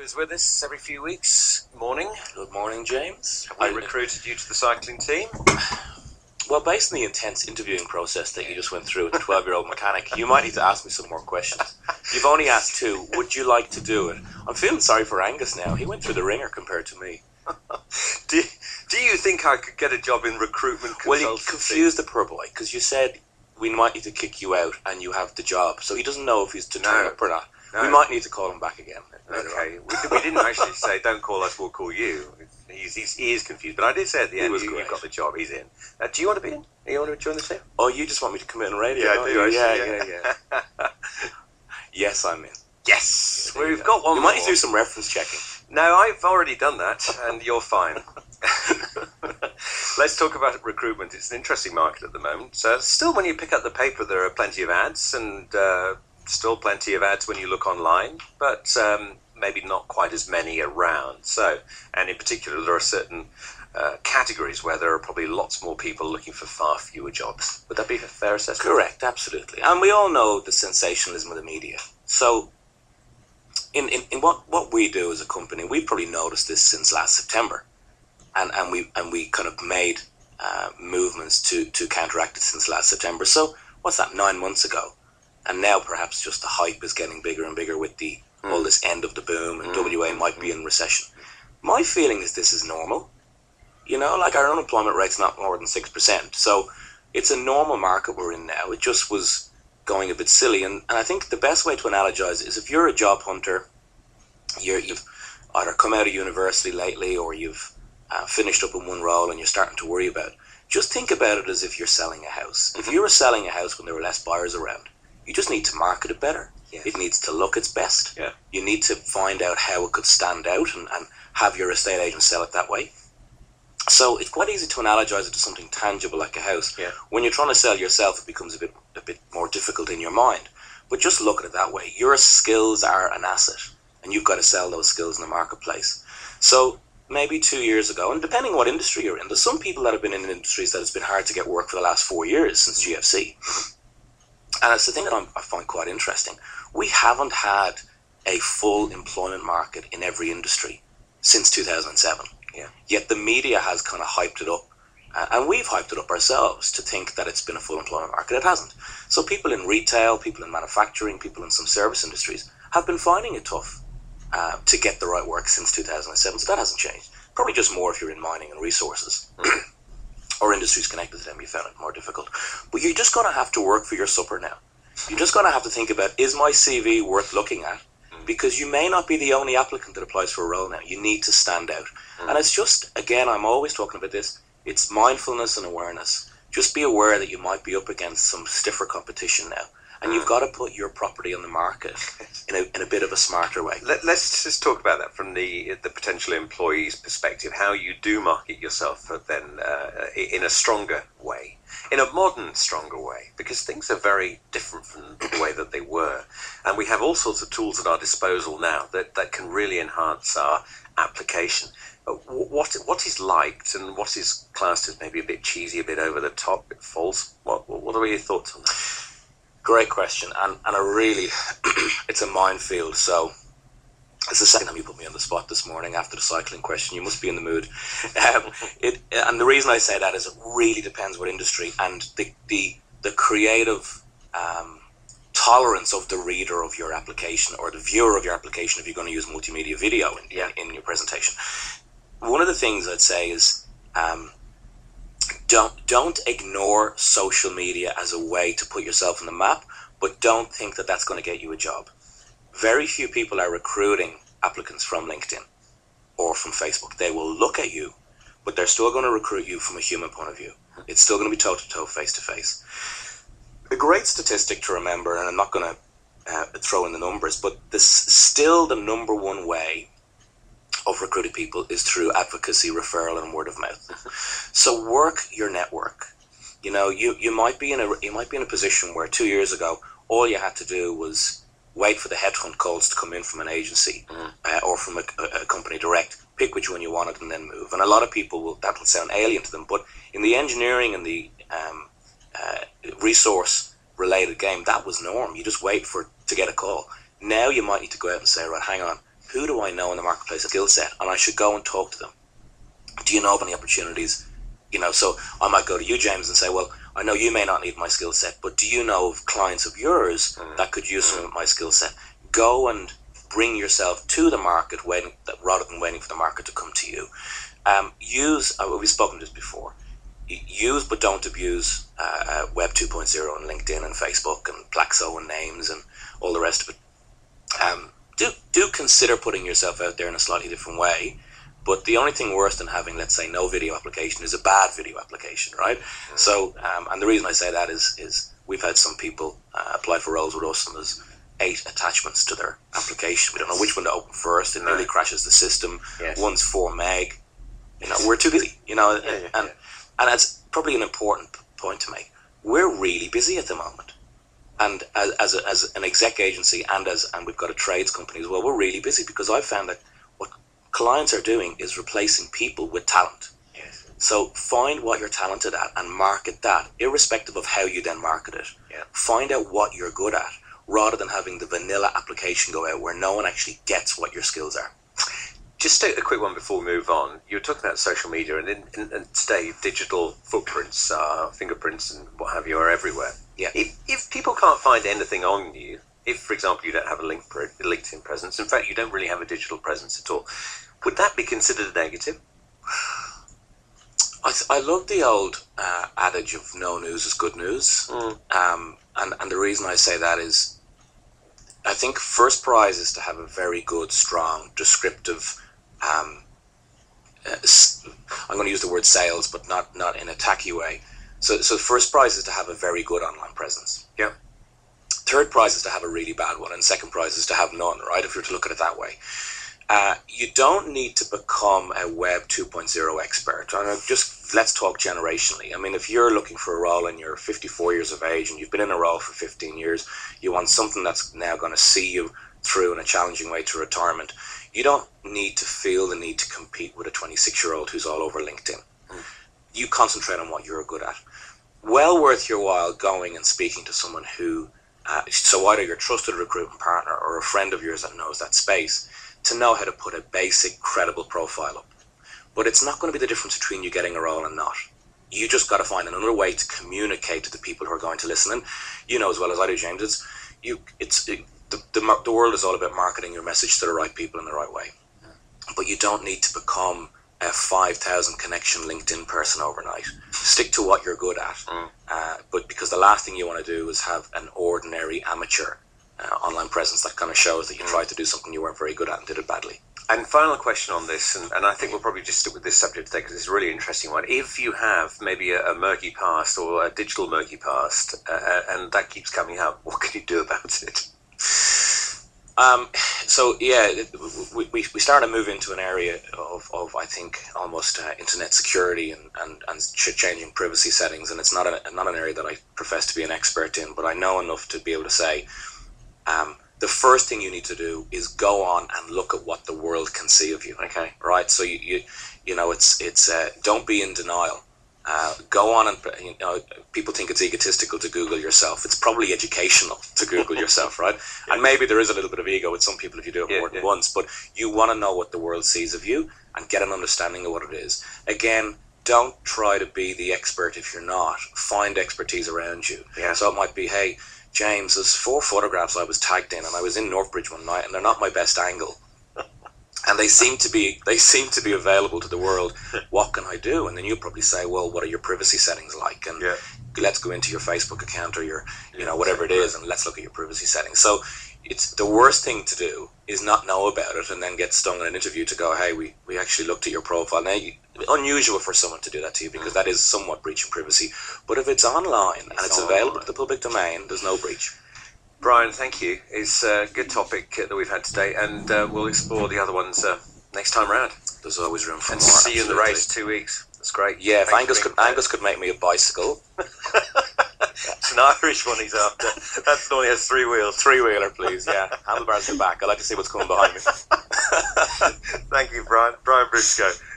is with us every few weeks. Morning. Good morning, James. Have we recruited you to the cycling team? Well, based on the intense interviewing process that you just went through with the 12-year-old mechanic, you might need to ask me some more questions. You've only asked two. Would you like to do it? I'm feeling sorry for Angus now. He went through the ringer compared to me. Do you think I could get a job in recruitment consultancy? Well, you confused the poor boy, because you said we might need to kick you out and you have the job. So he doesn't know if he's to turn up or not. No. We might need to call him back again. Okay, we didn't actually say don't call us, we'll call you. He is confused, but I did say at the end you've got the job. He's in. Do you want to be in? Do you want to join the team? Oh, you just want me to come in on radio? Yeah, I do. Yeah. Yes, I'm in. Yes, we've got one. You might need to do some reference checking. No, I've already done that, and you're fine. Let's talk about recruitment. It's an interesting market at the moment. Still, when you pick up the paper, there are plenty of ads, and still plenty of ads when you look online, but maybe not quite as many around. And in particular, there are certain categories where there are probably lots more people looking for far fewer jobs. Would that be a fair assessment? Correct, absolutely. And we all know the sensationalism of the media. So, in what we do as a company, we've probably noticed this since last September, and we kind of made movements to counteract it since last September. So, what's that? 9 months ago. And now perhaps just the hype is getting bigger and bigger with all this end of the boom, and WA might be in recession. My feeling is this is normal. You know, like our unemployment rate's not more than 6%. So it's a normal market we're in now. It just was going a bit silly. And I think the best way to analogize it is if you're a job hunter, you've either come out of university lately or you've finished up in one role and you're starting to worry about it. Just think about it as if you're selling a house. If you were selling a house when there were less buyers around, you just need to market it better. Yes. It needs to look its best. Yeah. You need to find out how it could stand out and have your estate agent sell it that way. So it's quite easy to analogize it to something tangible like a house. Yeah. When you're trying to sell yourself, it becomes a bit more difficult in your mind. But just look at it that way. Your skills are an asset, and you've got to sell those skills in the marketplace. So maybe 2 years ago, and depending on what industry you're in, there's some people that have been in industries that it's been hard to get work for the last 4 years since GFC. And it's the thing that I find quite interesting. We haven't had a full employment market in every industry since 2007. Yeah. Yet the media has kind of hyped it up. And we've hyped it up ourselves to think that it's been a full employment market. It hasn't. So people in retail, people in manufacturing, people in some service industries have been finding it tough to get the right work since 2007. So that hasn't changed. Probably just more if you're in mining and resources. Or industries connected to them, you found it more difficult. But you're just going to have to work for your supper now. You're just going to have to think about, is my CV worth looking at? Because you may not be the only applicant that applies for a role now. You need to stand out. And it's just, again, I'm always talking about this, it's mindfulness and awareness. Just be aware that you might be up against some stiffer competition now. And you've got to put your property on the market in a bit of a smarter way. Let's just talk about that from the potential employee's perspective, how you do market yourself then in a stronger way, in a modern, stronger way, because things are very different from the way that they were. And we have all sorts of tools at our disposal now that can really enhance our application. What is liked and what is classed as maybe a bit cheesy, a bit over the top, a bit false? What are your thoughts on that? Great question, and I really, it's a minefield. So it's the second time you put me on the spot this morning after the cycling question. You must be in the mood. And the reason I say that is it really depends what industry and the creative tolerance of the reader of your application or the viewer of your application if you're going to use multimedia video in your presentation. One of the things I'd say is don't ignore social media as a way to put yourself on the map, but don't think that that's going to get you a job. Very few people are recruiting applicants from LinkedIn or from Facebook. They will look at you, but they're still going to recruit you from a human point of view. It's still going to be toe-to-toe, face-to-face. A great statistic to remember, and I'm not going to throw in the numbers, but still the number one way of recruiting people is through advocacy, referral, and word of mouth. So work your network. You know, you might be in a position where 2 years ago all you had to do was wait for the headhunt calls to come in from an agency or from a company direct, pick which one you wanted, and then move. And a lot of people that will sound alien to them, but in the engineering and the resource-related game, that was norm. You just wait to get a call. Now you might need to go out and say, right, hang on, who do I know in the marketplace, a skill set, and I should go and talk to them. Do you know of any opportunities? So I might go to you, James, and say, well, I know you may not need my skill set, but do you know of clients of yours that could use some of my skill set? Go and bring yourself to the market rather than waiting for the market to come to you. We've spoken to this before, use but don't abuse Web 2.0 and LinkedIn and Facebook and Plaxo and names and all the rest of it. Do consider putting yourself out there in a slightly different way. But the only thing worse than having, let's say, no video application is a bad video application, right? So, and the reason I say that is we've had some people apply for roles with us and there's 8 attachments to their application. We don't know which one to open first. It nearly crashes the system. Yes. One's 4 meg. We're too busy. And that's probably an important point to make. We're really busy at the moment. And as an exec agency and we've got a trades company as well, we're really busy because I've found that what clients are doing is replacing people with talent. Yes. So find what you're talented at and market that, irrespective of how you then market it. Yeah. Find out what you're good at, rather than having the vanilla application go out where no one actually gets what your skills are. Just a quick one before we move on. You were talking about social media, and today digital footprints, fingerprints, and what have you are everywhere. Yeah. If people can't find anything on you, if, for example, you don't have a LinkedIn presence, in fact, you don't really have a digital presence at all, would that be considered a negative? I love the old adage of no news is good news. And the reason I say that is I think first prize is to have a very good, strong, descriptive, I'm going to use the word sales, but not in a tacky way. So first prize is to have a very good online presence. Yeah. Third prize is to have a really bad one, and second prize is to have none, right, if you're to look at it that way. You don't need to become a Web 2.0 expert. Let's talk generationally. I mean, if you're looking for a role and you're 54 years of age and you've been in a role for 15 years, you want something that's now going to see you through in a challenging way to retirement, you don't need to feel the need to compete with a 26-year-old who's all over LinkedIn. You concentrate on what you're good at. Well worth your while going and speaking to someone who, so either your trusted recruitment partner or a friend of yours that knows that space, to know how to put a basic, credible profile up. But it's not going to be the difference between you getting a role and not. You just got to find another way to communicate to the people who are going to listen. And you know as well as I do, James, the world is all about marketing your message to the right people in the right way. But you don't need to become a 5,000 connection LinkedIn person overnight. Stick to what you're good at. But because the last thing you want to do is have an ordinary amateur online presence that kind of shows that you tried to do something you weren't very good at and did it badly. And final question on this, and I think we'll probably just stick with this subject today because it's a really interesting one. If you have maybe a murky past or a digital murky past, and that keeps coming up, what can you do about it? So yeah, we started to move into an area of I think almost internet security and changing privacy settings, and it's not an area that I profess to be an expert in, but I know enough to be able to say the first thing you need to do is go on and look at what the world can see of you. Okay, right? So you know it's don't be in denial. Go on and people think it's egotistical to Google yourself. It's probably educational to Google yourself, right? Yeah. And maybe there is a little bit of ego with some people if you do it more than once, but you want to know what the world sees of you and get an understanding of what it is. Again, don't try to be the expert if you're not. Find expertise around you. Yeah. So it might be, hey, James, there's 4 photographs I was tagged in and I was in Northbridge one night and they're not my best angle. And they seem to be available to the world. What can I do? And then you'll probably say, well, what are your privacy settings like? And let's go into your Facebook account or your, whatever it is, and let's look at your privacy settings. So it's the worst thing to do is not know about it and then get stung in an interview to go, hey, we actually looked at your profile. Now, unusual for someone to do that to you because that is somewhat breaching privacy. But if it's online and it's available to the public domain, there's no breach. Brian, thank you. It's a good topic that we've had today, and we'll explore the other ones next time round. There's always room for and more. See you in the race 2 weeks. That's great. Yeah, if Angus could make me a bicycle. It's an Irish one he's after. That only has 3 wheels. 3-wheeler, please, yeah. Handlebars in the back. I'd like to see what's coming behind me. Thank you, Brian. Brian Briscoe.